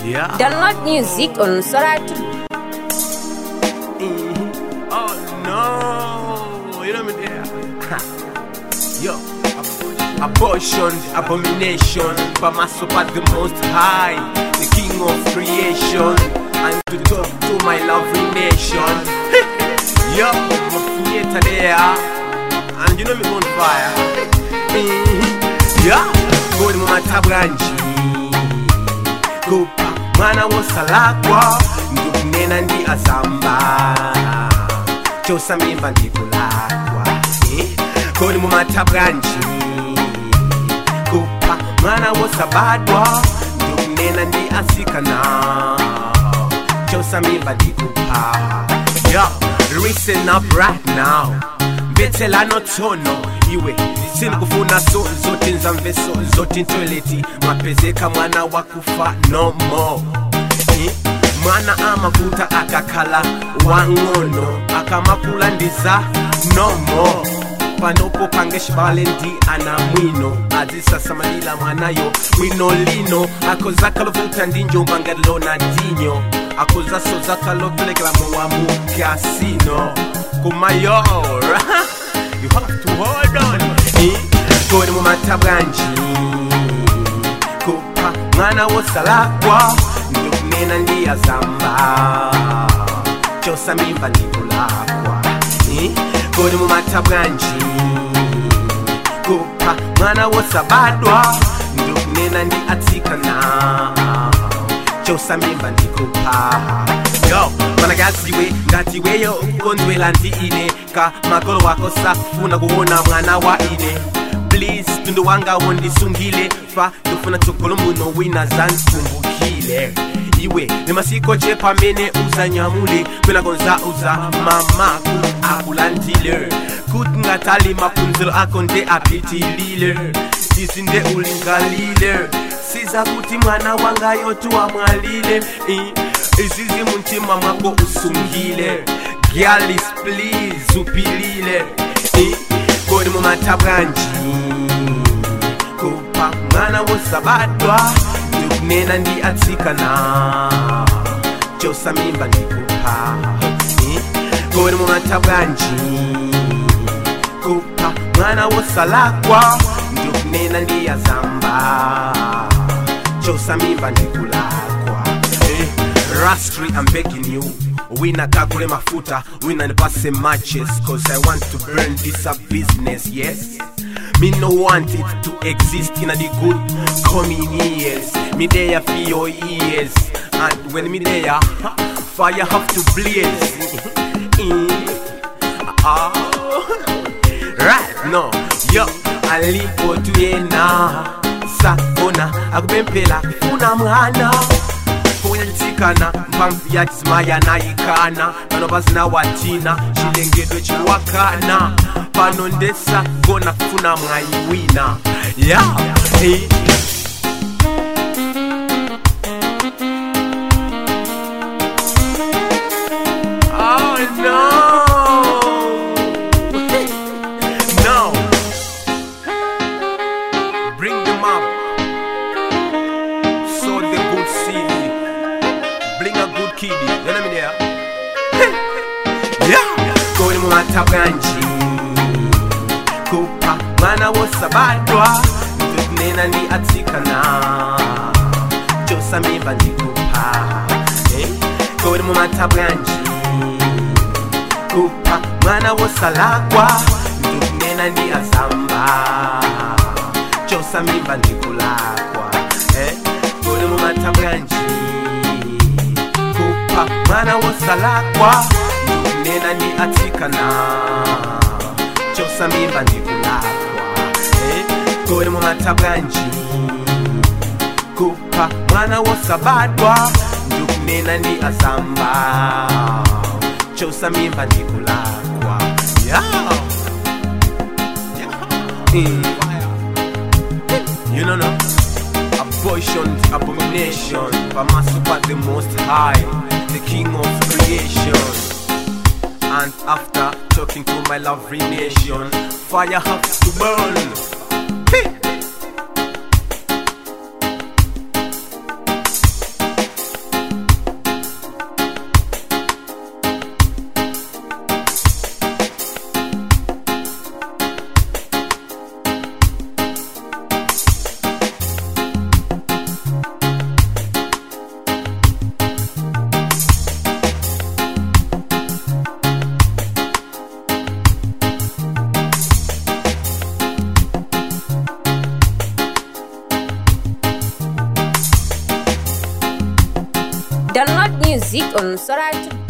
Yeah. Download music on Soratu. Oh no, you know me there. Yo, abortion, abomination, Pamaso at the most high, the king of creation, and to talk to my lovely nation. Yo, my theater there, and you know me on fire. Yeah, go to my tabranji, go mana wosalakwa, ndukunena ndi azamba, chosa mimba ndikulakwa. Kodi mumatabranji kupa mwana wosabadwa ndukunena ndi asikana chosa mimba ndikupa. Yo, listen up right now, mvetselano tono iwe sinikufuna zote nzamveso zote toileti mapezeka mwana wakufa no more. Mwana amavuta akakhala wangono akamakula ndiza no more. Panopo pangeshibale ndi ana mwino azisasamalila mwanayo mwino lino akoza kalovuta ndi njomba ngadlo na dinyo akoza soza kalopelekela mwa mukasino kumayo. You have to hold on. Kodi mumatabranji kupa mwana wosalakwa ndukunena ndi azamba chosa mimba ndikulakwa. Kodi mumatabranji kupa mwana wosabadwa ndukunena ndi atsikana chosa mimba ndikupa. Yo, managaziwe ngatiweyo ukondwela ndi ine ka makolo wako safuna kuona mwana wa ine. Please tundu wanga wondisungile fa ndofuna tsogolo muno wina zankumbukile. Iwe nemasiko je pamene uzanyamule kwena gonza uza mama akulandile kuti ngatali mapunziro ako nde apitilile izinde ulingalile siza kuti mwana wanga yotu amwalile izizi muntima mwako usungile. Girls please upilile. Kodi mumatabranji kupa mwana wosabadwa ndukunena ndi atsikana chosa mimba ndikupa. Kodi mumatabranji kupa mwana wosalakwa ndukunena ndi azamba chosa mimba ndikulakwa. Rastri, I'm begging you, wina kakule mafuta, wina nipase matches, cause I want to burn this a business, yes. Me no want it to exist in a the good coming years. Me there for your ears, and when me there, fire have to blaze. Right now, yo, alipo tuyena sakona akupempela kufuna mwana kuyantikana mpamvu ya tismaya nayikana pano pasina watina chilengedwe chiwakana pano ndesa gona kufuna mwayiwina. Yeah, hey. Oh no. No. Bring them up. So the good CD. Bring a good kiddie. You know me there? Yeah. Kodi mumatabranji kupa mwana wosabadwa ndukunena ndi atsikana chosa mimba ndikupa. Kodi mumatabranji kupa mwana wosalakwa ndukunena ndi azamba chosa mimba ndikulakwa. Kodi mumatabranji kupa mwana wosalakwa ndukunena ndi atsikana chosa mimba ndikulakwa. Kodi mumatabranji kupa mwana wosabadwa ndukunena ndi azamba chosa mimba ndikulakwa. You know no? Abortion, abomination, Pamaso at the most high, the king of creation. And after talking to my lovely nation, fire has to burn. music on Soratu.